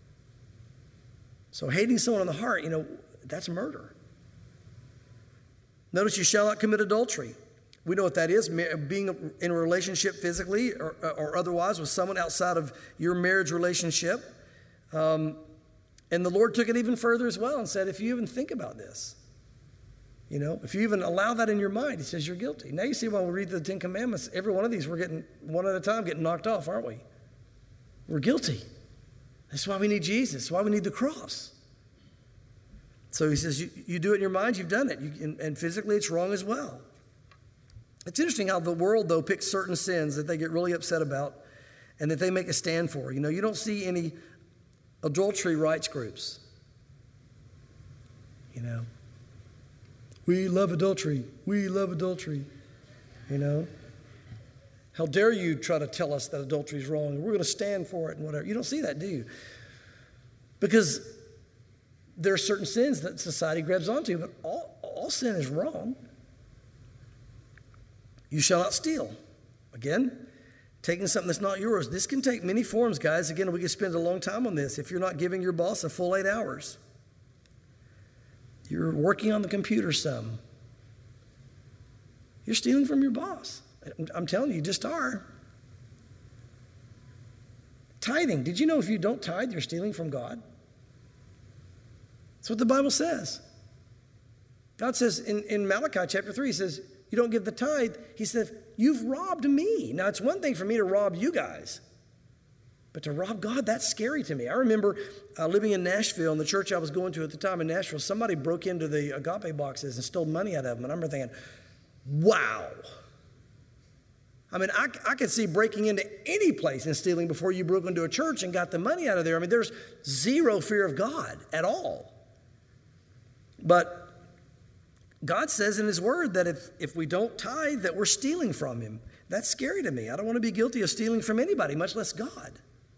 So hating someone in the heart, you know, that's murder. Notice you shall not commit adultery. We know what that is, being in a relationship physically or, or otherwise with someone outside of your marriage relationship. Um, and the Lord took it even further as well and said, if you even think about this, you know, if you even allow that in your mind, he says you're guilty. Now you see when we read the Ten Commandments, every one of these we're getting one at a time getting knocked off, aren't we? We're guilty. That's why we need Jesus. That's why we need the cross. So he says, you, you do it in your mind, you've done it. You, and, and physically it's wrong as well. It's interesting how the world, though, picks certain sins that they get really upset about and that they make a stand for. You know, you don't see any adultery rights groups. You know. We love adultery. We love adultery. You know? How dare you try to tell us that adultery is wrong? We're going to stand for it and whatever. You don't see that, do you? Because there are certain sins that society grabs onto, but all, all sin is wrong. You shall not steal. Again, taking something that's not yours. This can take many forms, guys. Again, we could spend a long time on this. If you're not giving your boss a full eight hours. You're working on the computer some. You're stealing from your boss. I'm telling you, you just are. Tithing. Did you know if you don't tithe, you're stealing from God? That's what the Bible says. God says in, in Malachi chapter three, he says, you don't give the tithe, he said, you've robbed me. Now, it's one thing for me to rob you guys, but to rob God, that's scary to me. I remember uh, living in Nashville, in the church I was going to at the time in Nashville, somebody broke into the agape boxes and stole money out of them. And I remember thinking, wow. I mean, I, I could see breaking into any place and stealing before you broke into a church and got the money out of there. I mean, there's zero fear of God at all. But God says in his word that if, if we don't tithe, that we're stealing from him. That's scary to me. I don't want to be guilty of stealing from anybody, much less God.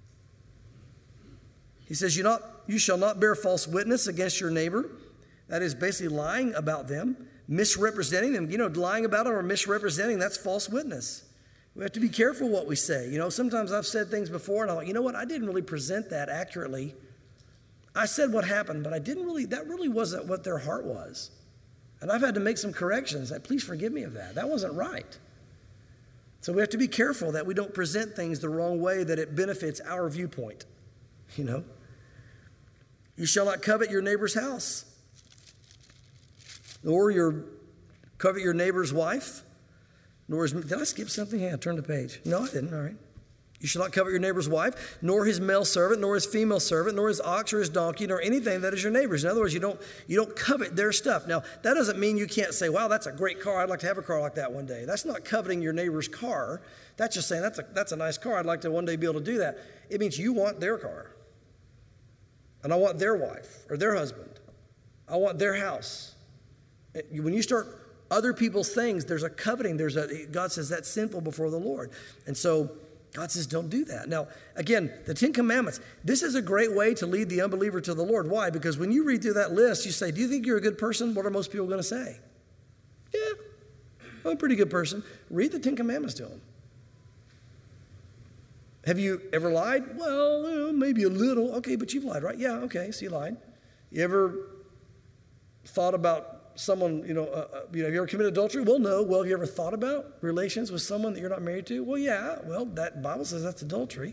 He says, you, not, you shall not bear false witness against your neighbor. That is basically lying about them, misrepresenting them. You know, lying about them or misrepresenting, that's false witness. We have to be careful what we say. You know, sometimes I've said things before and I'm like, you know what, I didn't really present that accurately. I said what happened, but I didn't really, that really wasn't what their heart was. And I've had to make some corrections. Like, please forgive me of that. That wasn't right. So we have to be careful that we don't present things the wrong way, that it benefits our viewpoint, you know. You shall not covet your neighbor's house, nor your covet your neighbor's wife, nor his, did I skip something? Yeah, I turned the page. No, I didn't. All right. You shall not covet your neighbor's wife, nor his male servant, nor his female servant, nor his ox or his donkey, nor anything that is your neighbor's. In other words, you don't, you don't covet their stuff. Now, that doesn't mean you can't say, wow, that's a great car. I'd like to have a car like that one day. That's not coveting your neighbor's car. That's just saying, that's a, that's a nice car. I'd like to one day be able to do that. It means you want their car. And I want their wife or their husband. I want their house. When you start other people's things, there's a coveting. There's a, God says that's sinful before the Lord. And so God says, don't do that. Now, again, the Ten Commandments, this is a great way to lead the unbeliever to the Lord. Why? Because when you read through that list, you say, do you think you're a good person? What are most people going to say? Yeah, I'm a pretty good person. Read the Ten Commandments to them. Have you ever lied? Well, maybe a little. Okay, but you've lied, right? Yeah, okay, so you lied. You ever thought about someone, you know, uh, uh, you know, have you ever committed adultery? Well, no. Well, have you ever thought about relations with someone that you're not married to? Well, yeah. Well, that Bible says that's adultery.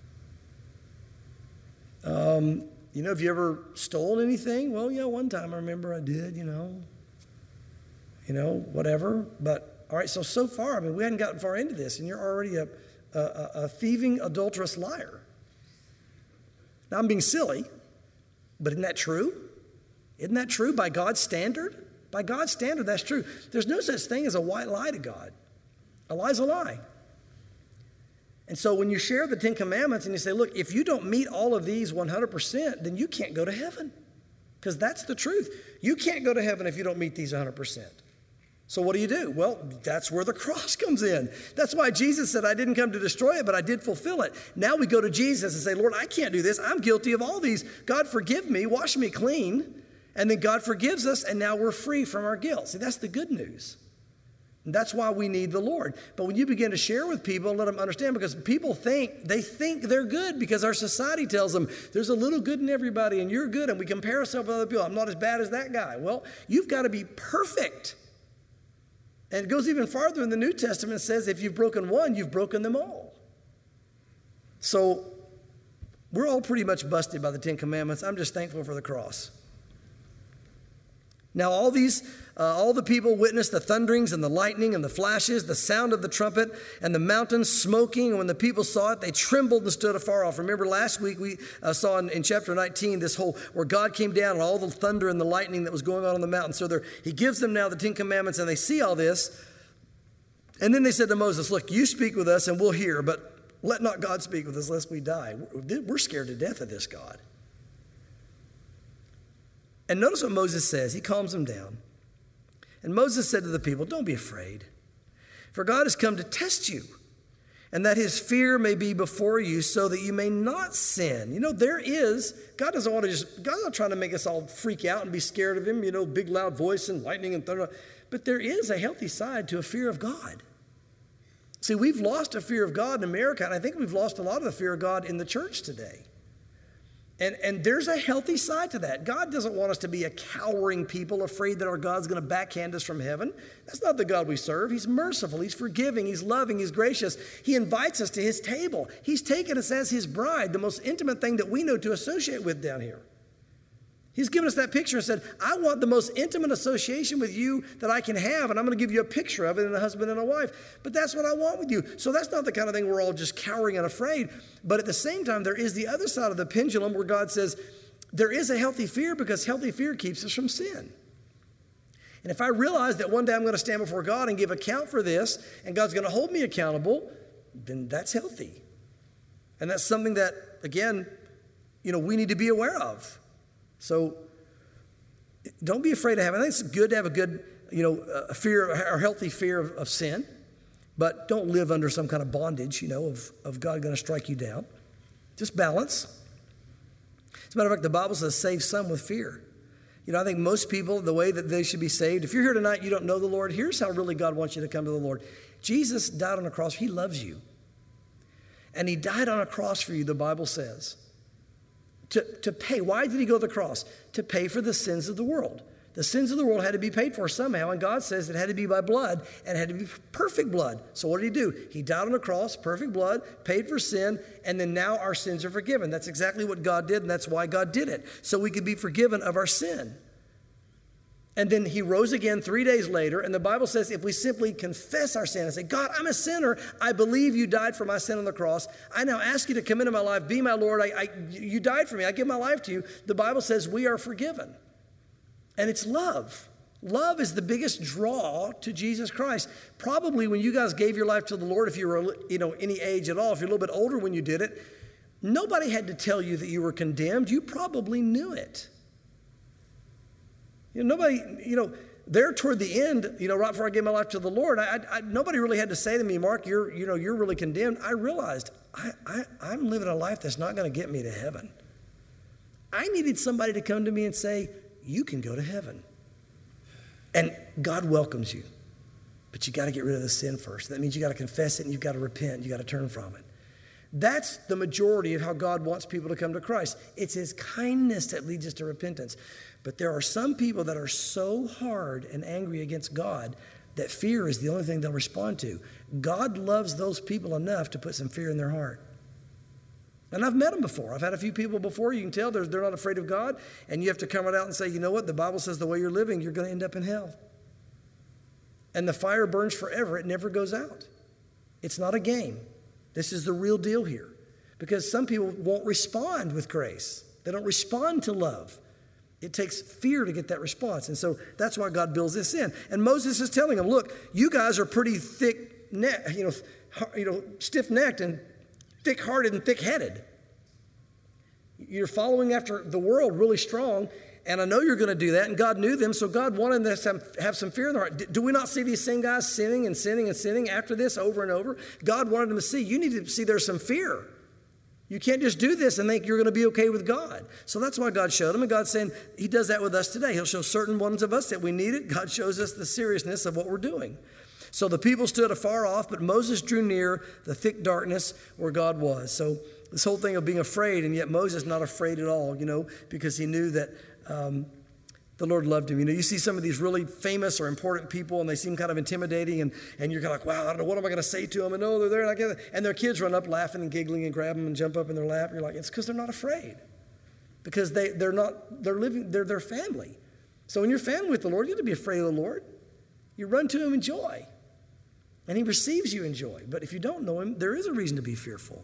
Um, you know, have you ever stolen anything? Well, yeah, one time I remember I did, you know. You know, whatever. But, all right, so, so far, I mean, we hadn't gotten far into this, and you're already a, a, a thieving, adulterous liar. Now, I'm being silly, but isn't that true? Isn't that true by God's standard? By God's standard, that's true. There's no such thing as a white lie to God. A lie's a lie. And so when you share the Ten Commandments and you say, look, if you don't meet all of these one hundred percent, then you can't go to heaven. Because that's the truth. You can't go to heaven if you don't meet these one hundred percent. So what do you do? Well, that's where the cross comes in. That's why Jesus said, I didn't come to destroy it, but I did fulfill it. Now we go to Jesus and say, Lord, I can't do this. I'm guilty of all these. God, forgive me. Wash me clean. And then God forgives us, and now we're free from our guilt. See, that's the good news. And that's why we need the Lord. But when you begin to share with people, let them understand, because people think, they think they're good because our society tells them there's a little good in everybody, and you're good, and we compare ourselves with other people. I'm not as bad as that guy. Well, you've got to be perfect. And it goes even farther in the New Testament. It says if you've broken one, you've broken them all. So we're all pretty much busted by the Ten Commandments. I'm just thankful for the cross. Now all these, uh, all the people witnessed the thunderings and the lightning and the flashes, the sound of the trumpet and the mountains smoking. And when the people saw it, they trembled and stood afar off. Remember last week we uh, saw in, in chapter nineteen this whole, where God came down and all the thunder and the lightning that was going on on the mountain. So he gives them now the Ten Commandments and they see all this. And then they said to Moses, look, you speak with us and we'll hear, but let not God speak with us lest we die. We're scared to death of this God. And notice what Moses says. He calms them down. And Moses said to the people, don't be afraid, for God has come to test you, and that his fear may be before you so that you may not sin. You know, there is, God doesn't want to just, God's not trying to make us all freak out and be scared of him, you know, big loud voice and lightning and thunder. But there is a healthy side to a fear of God. See, we've lost a fear of God in America, and I think we've lost a lot of the fear of God in the church today. And, and there's a healthy side to that. God doesn't want us to be a cowering people, afraid that our God's going to backhand us from heaven. That's not the God we serve. He's merciful. He's forgiving. He's loving. He's gracious. He invites us to his table. He's taken us as his bride, the most intimate thing that we know to associate with down here. He's given us that picture and said, I want the most intimate association with you that I can have, and I'm going to give you a picture of it in a husband and a wife. But that's what I want with you. So that's not the kind of thing we're all just cowering and afraid. But at the same time, there is the other side of the pendulum where God says, there is a healthy fear because healthy fear keeps us from sin. And if I realize that one day I'm going to stand before God and give account for this, and God's going to hold me accountable, then that's healthy. And that's something that, again, you know, we need to be aware of. So don't be afraid of having. I think it's good to have a good, you know, a fear or healthy fear of, of sin, but don't live under some kind of bondage, you know, of, of God going to strike you down. Just balance. As a matter of fact, the Bible says save some with fear. You know, I think most people, the way that they should be saved, if you're here tonight, you don't know the Lord, here's how really God wants you to come to the Lord. Jesus died on a cross. He loves you. And he died on a cross for you, the Bible says. To, to pay. Why did he go to the cross? To pay for the sins of the world. The sins of the world had to be paid for somehow, and God says it had to be by blood, and it had to be perfect blood. So what did he do? He died on the cross, perfect blood, paid for sin, and then now our sins are forgiven. That's exactly what God did, and that's why God did it, so we could be forgiven of our sin. And then he rose again three days later, and the Bible says if we simply confess our sin and say, God, I'm a sinner. I believe you died for my sin on the cross. I now ask you to come into my life, be my Lord. I, I, you died for me. I give my life to you. The Bible says we are forgiven. And it's love. Love is the biggest draw to Jesus Christ. Probably when you guys gave your life to the Lord, if you were, you know, any age at all, if you're a little bit older when you did it, nobody had to tell you that you were condemned. You probably knew it. You know, nobody, you know, there toward the end, you know, right before I gave my life to the Lord, I, I, nobody really had to say to me, Mark, you're, you know, you're really condemned. I realized I, I, I'm living a life that's not going to get me to heaven. I needed somebody to come to me and say, you can go to heaven. And God welcomes you, but you got to get rid of the sin first. That means you got to confess it and you've got to repent. You got to turn from it. That's the majority of how God wants people to come to Christ. It's his kindness that leads us to repentance. But there are some people that are so hard and angry against God that fear is the only thing they'll respond to. God loves those people enough to put some fear in their heart. And I've met them before. I've had a few people before. You can tell they're, they're not afraid of God. And you have to come right out and say, you know what? The Bible says the way you're living, you're going to end up in hell. And the fire burns forever. It never goes out. It's not a game. This is the real deal here. Because some people won't respond with grace. They don't respond to love. It takes fear to get that response. And so that's why God builds this in. And Moses is telling them, look, you guys are pretty thick, neck, you know, you know, stiff-necked and thick-hearted and thick-headed. You're following after the world really strong, and I know you're going to do that, and God knew them, so God wanted them to have some fear in their heart. Do we not see these same guys sinning and sinning and sinning after this over and over? God wanted them to see. You need to see there's some fear. You can't just do this and think you're going to be okay with God. So that's why God showed them, and God's saying he does that with us today. He'll show certain ones of us that we need it. God shows us the seriousness of what we're doing. So the people stood afar off, but Moses drew near the thick darkness where God was. So this whole thing of being afraid, and yet Moses not afraid at all, you know, because he knew that um, the Lord loved him. You know, you see some of these really famous or important people, and they seem kind of intimidating, and, and you're kind of like, wow, I don't know, what am I going to say to them? And no, they're there, and, I get and their kids run up laughing and giggling and grab them and jump up in their lap. You're like, it's because they're not afraid, because they, they're not, they're living, they're their family. So when you're family with the Lord, you don't have to be afraid of the Lord. You run to him in joy, and he receives you in joy. But if you don't know him, there is a reason to be fearful.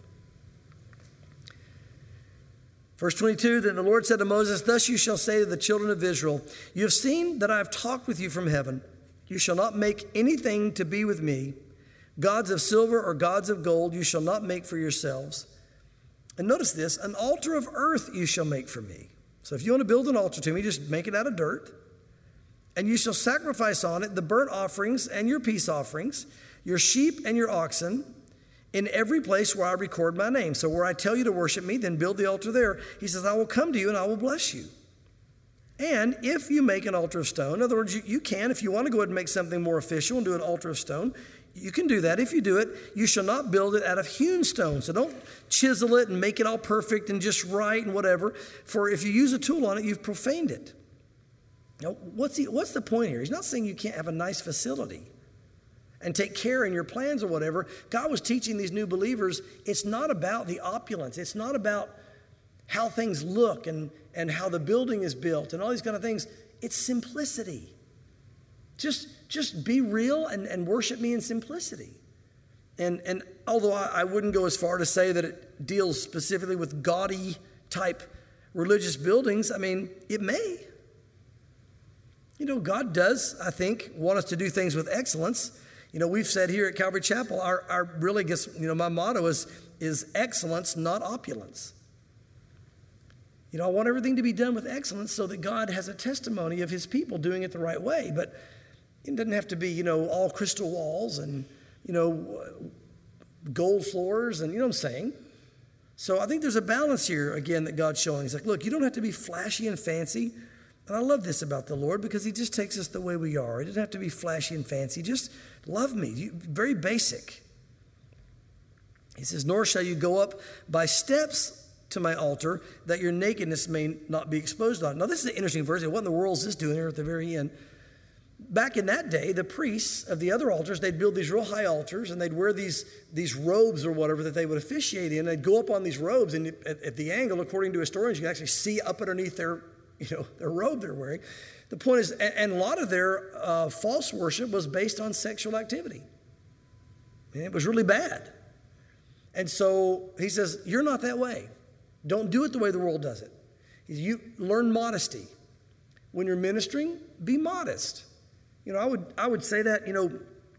Verse twenty-two, then the Lord said to Moses, thus you shall say to the children of Israel, you have seen that I have talked with you from heaven. You shall not make anything to be with me. Gods of silver or gods of gold you shall not make for yourselves. And notice this, an altar of earth you shall make for me. So if you want to build an altar to me, just make it out of dirt. And you shall sacrifice on it the burnt offerings and your peace offerings, your sheep and your oxen, in every place where I record my name. So where I tell you to worship me, then build the altar there. He says, I will come to you and I will bless you. And if you make an altar of stone, in other words, you, you can, if you want to go ahead and make something more official and do an altar of stone, you can do that. If you do it, you shall not build it out of hewn stone. So don't chisel it and make it all perfect and just right and whatever. For if you use a tool on it, you've profaned it. Now, what's, he, what's the point here? He's not saying you can't have a nice facility and take care in your plans or whatever. God was teaching these new believers, it's not about the opulence. It's not about how things look and, and how the building is built and all these kind of things. It's simplicity. Just, just be real and, and worship me in simplicity. And, and although I, I wouldn't go as far to say that it deals specifically with gaudy type religious buildings, I mean, it may. You know, God does, I think, want us to do things with excellence. You know, we've said here at Calvary Chapel, our, our really gets, you know, my motto is, is excellence, not opulence. You know, I want everything to be done with excellence so that God has a testimony of his people doing it the right way. But it doesn't have to be, you know, all crystal walls and, you know, gold floors and, you know what I'm saying? So I think there's a balance here, again, that God's showing. He's like, look, you don't have to be flashy and fancy. And I love this about the Lord because he just takes us the way we are. He doesn't have to be flashy and fancy. Just love me. You, very basic. He says, nor shall you go up by steps to my altar that your nakedness may not be exposed on. Now, this is an interesting verse. What in the world is this doing here at the very end? Back in that day, the priests of the other altars, they'd build these real high altars and they'd wear these, these robes or whatever that they would officiate in. They'd go up on these robes and at, at the angle, according to historians, you can actually see up underneath their you know, their robe they're wearing. The point is, and, and a lot of their uh, false worship was based on sexual activity. And it was really bad. And so he says, you're not that way. Don't do it the way the world does it. You learn modesty. When you're ministering, be modest. You know, I would I would say that, you know,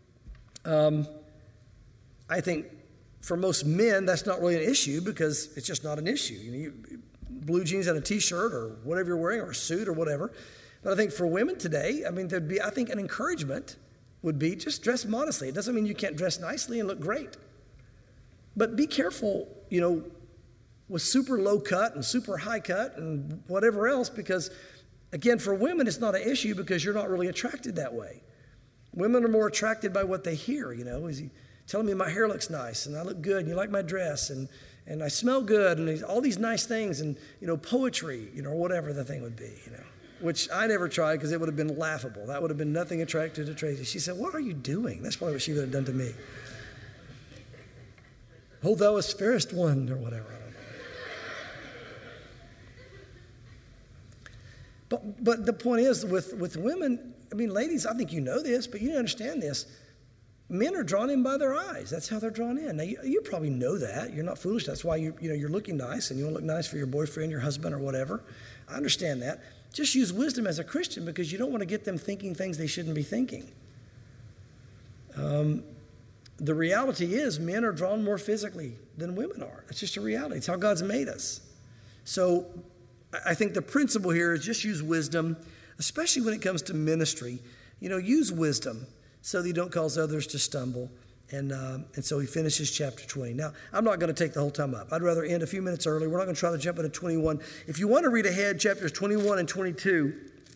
um, I think for most men, that's not really an issue because it's just not an issue. You know, you, blue jeans and a t-shirt or whatever you're wearing or a suit or whatever. But I think for women today, I mean, there'd be, I think an encouragement would be just dress modestly. It doesn't mean you can't dress nicely and look great. But be careful, you know, with super low cut and super high cut and whatever else, because again, for women, it's not an issue because you're not really attracted that way. Women are more attracted by what they hear, you know. Is he telling me my hair looks nice and I look good and you like my dress and And I smell good, and all these nice things, and, you know, poetry, you know, whatever the thing would be, you know, which I never tried because it would have been laughable. That would have been nothing attractive to Tracy. She said, what are you doing? That's probably what she would have done to me. Oh, thou wast fairest one, or whatever. I don't know. But, but the point is, with, with women, I mean, ladies, I think you know this, but you understand this. Men are drawn in by their eyes. That's how they're drawn in. Now, you, you probably know that. You're not foolish. That's why you, you know, you're looking nice and you want to look nice for your boyfriend, your husband, or whatever. I understand that. Just use wisdom as a Christian because you don't want to get them thinking things they shouldn't be thinking. Um, the reality is men are drawn more physically than women are. That's just a reality. It's how God's made us. So I think the principle here is just use wisdom, especially when it comes to ministry. You know, use wisdom so that you don't cause others to stumble. And uh, and so he finishes chapter twenty. Now, I'm not going to take the whole time up. I'd rather end a few minutes early. We're not going to try to jump into twenty-one. If you want to read ahead, chapters twenty-one and twenty-two,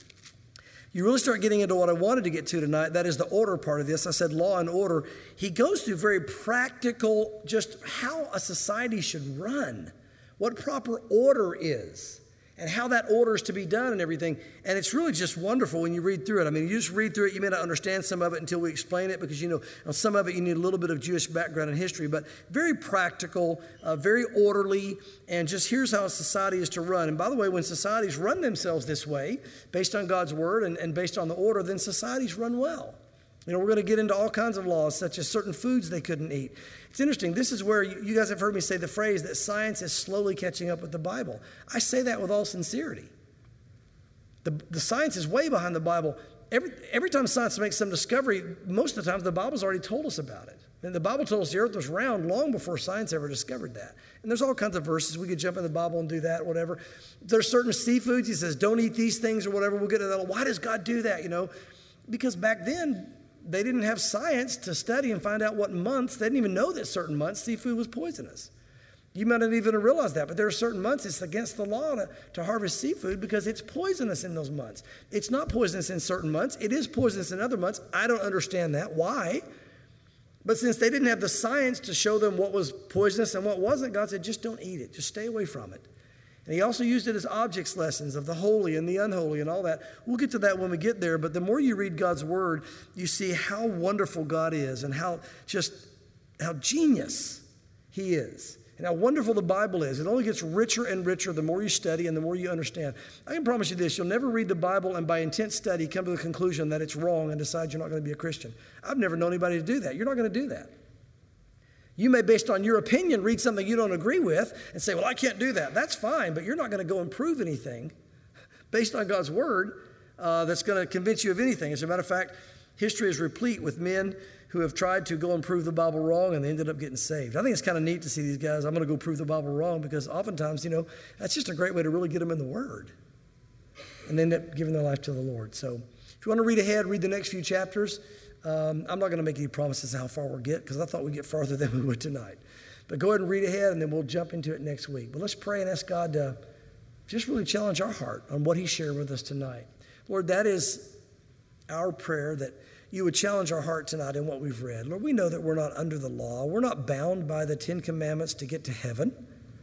you really start getting into what I wanted to get to tonight. That is the order part of this. I said law and order. He goes through very practical, just how a society should run, what proper order is, and how that order is to be done and everything. And it's really just wonderful when you read through it. I mean, you just read through it. You may not understand some of it until we explain it because, you know, on some of it you need a little bit of Jewish background and history. But very practical, uh, very orderly, and just here's how a society is to run. And by the way, when societies run themselves this way, based on God's word and, and based on the order, then societies run well. You know, we're going to get into all kinds of laws, such as certain foods they couldn't eat. It's interesting. This is where you, you guys have heard me say the phrase that science is slowly catching up with the Bible. I say that with all sincerity. The, the science is way behind the Bible. Every, every time science makes some discovery, most of the time the Bible's already told us about it. And the Bible told us the earth was round long before science ever discovered that. And there's all kinds of verses. We could jump in the Bible and do that, whatever. There's certain seafoods. He says, don't eat these things or whatever. We'll get to that. Why does God do that, you know? Because back then, they didn't have science to study and find out what months. They didn't even know that certain months seafood was poisonous. You might not even realize that, but there are certain months it's against the law to, to harvest seafood because it's poisonous in those months. It's not poisonous in certain months. It is poisonous in other months. I don't understand that. Why? But since they didn't have the science to show them what was poisonous and what wasn't, God said, just don't eat it. Just stay away from it. And he also used it as objects lessons of the holy and the unholy and all that. We'll get to that when we get there. But the more you read God's word, you see how wonderful God is and how just how genius he is and how wonderful the Bible is. It only gets richer and richer the more you study and the more you understand. I can promise you this, you'll never read the Bible and by intense study come to the conclusion that it's wrong and decide you're not going to be a Christian. I've never known anybody to do that. You're not going to do that. You may, based on your opinion, read something you don't agree with and say, well, I can't do that. That's fine, but you're not going to go and prove anything based on God's word uh, that's going to convince you of anything. As a matter of fact, history is replete with men who have tried to go and prove the Bible wrong, and they ended up getting saved. I think it's kind of neat to see these guys, I'm going to go prove the Bible wrong, because oftentimes, you know, that's just a great way to really get them in the Word and end up giving their life to the Lord. So if you want to read ahead, read the next few chapters. Um, I'm not going to make any promises how far we'll get, because I thought we'd get farther than we would tonight. But go ahead and read ahead, and then we'll jump into it next week. But let's pray and ask God to just really challenge our heart on what he shared with us tonight. Lord, that is our prayer, that you would challenge our heart tonight in what we've read. Lord, we know that we're not under the law. We're not bound by the Ten Commandments to get to heaven.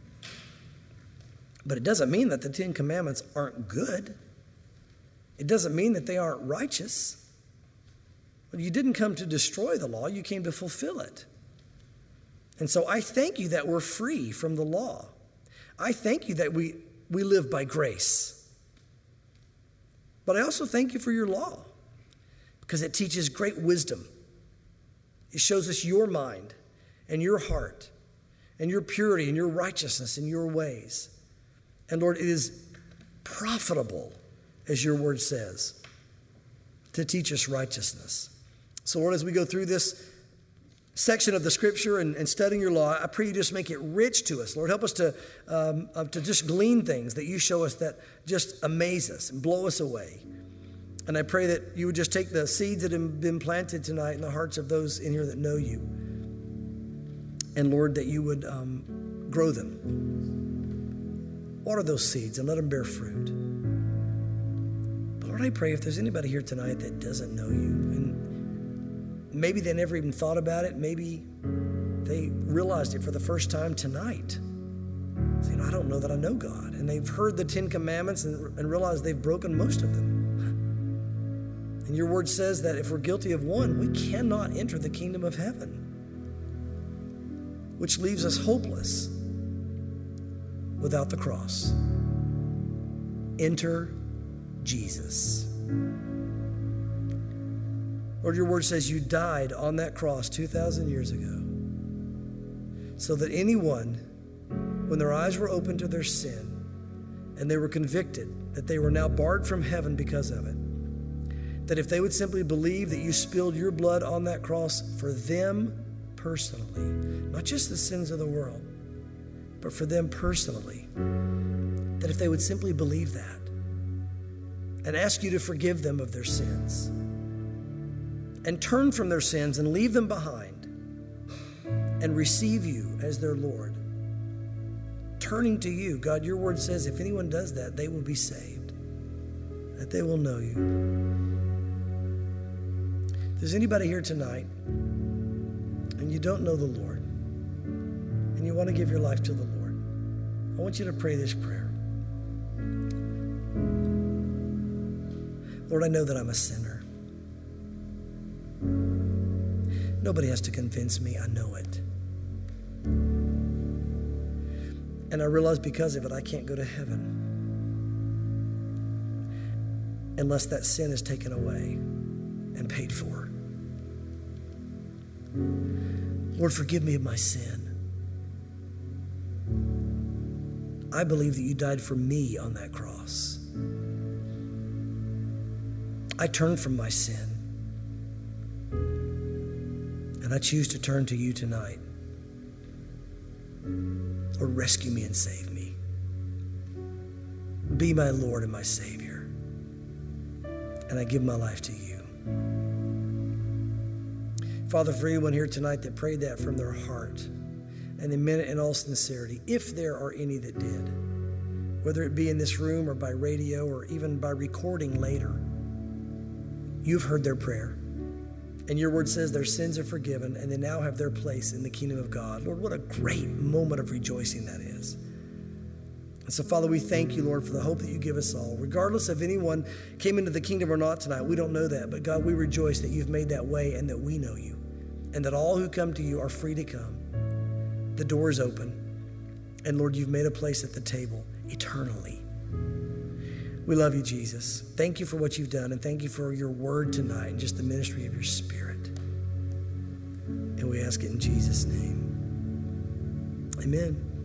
But it doesn't mean that the Ten Commandments aren't good. It doesn't mean that they aren't righteous. But you didn't come to destroy the law. You came to fulfill it. And so I thank you that we're free from the law. I thank you that we, we live by grace. But I also thank you for your law, because it teaches great wisdom. It shows us your mind and your heart and your purity and your righteousness and your ways. And Lord, it is profitable, as your word says, to teach us righteousness. So Lord, as we go through this section of the scripture and, and studying your law, I pray you just make it rich to us. Lord, help us to, um, uh, to just glean things that you show us that just amaze us and blow us away. And I pray that you would just take the seeds that have been planted tonight in the hearts of those in here that know you. And Lord, that you would um, grow them. Water those seeds and let them bear fruit. But Lord, I pray if there's anybody here tonight that doesn't know you, and maybe they never even thought about it, maybe they realized it for the first time tonight. So, you know, I don't know that I know God. And they've heard the Ten Commandments and, and realized they've broken most of them. And your word says that if we're guilty of one, we cannot enter the kingdom of heaven, which leaves us hopeless without the cross. Enter Jesus. Lord, your word says you died on that cross two thousand years ago so that anyone, when their eyes were opened to their sin and they were convicted that they were now barred from heaven because of it, that if they would simply believe that you spilled your blood on that cross for them personally, not just the sins of the world, but for them personally, that if they would simply believe that and ask you to forgive them of their sins and turn from their sins and leave them behind and receive you as their Lord, turning to you, God, your word says if anyone does that, they will be saved, that they will know you. If there's anybody here tonight and you don't know the Lord and you want to give your life to the Lord, I want you to pray this prayer. Lord, I know that I'm a sinner. Nobody has to convince me. I know it. And I realize because of it, I can't go to heaven unless that sin is taken away and paid for. Lord, forgive me of my sin. I believe that you died for me on that cross. I turn from my sin, and I choose to turn to you tonight. Lord, rescue me and save me. Be my Lord and my Savior. And I give my life to you. Father, for anyone here tonight that prayed that from their heart and they meant it in all sincerity, if there are any that did, whether it be in this room or by radio or even by recording later, you've heard their prayer. And your word says their sins are forgiven and they now have their place in the kingdom of God. Lord, what a great moment of rejoicing that is. And so, Father, we thank you, Lord, for the hope that you give us all. Regardless of anyone came into the kingdom or not tonight, we don't know that. But God, we rejoice that you've made that way and that we know you. And that all who come to you are free to come. The door is open. And Lord, you've made a place at the table eternally. We love you, Jesus. Thank you for what you've done, and thank you for your word tonight and just the ministry of your Spirit. And we ask it in Jesus' name. Amen.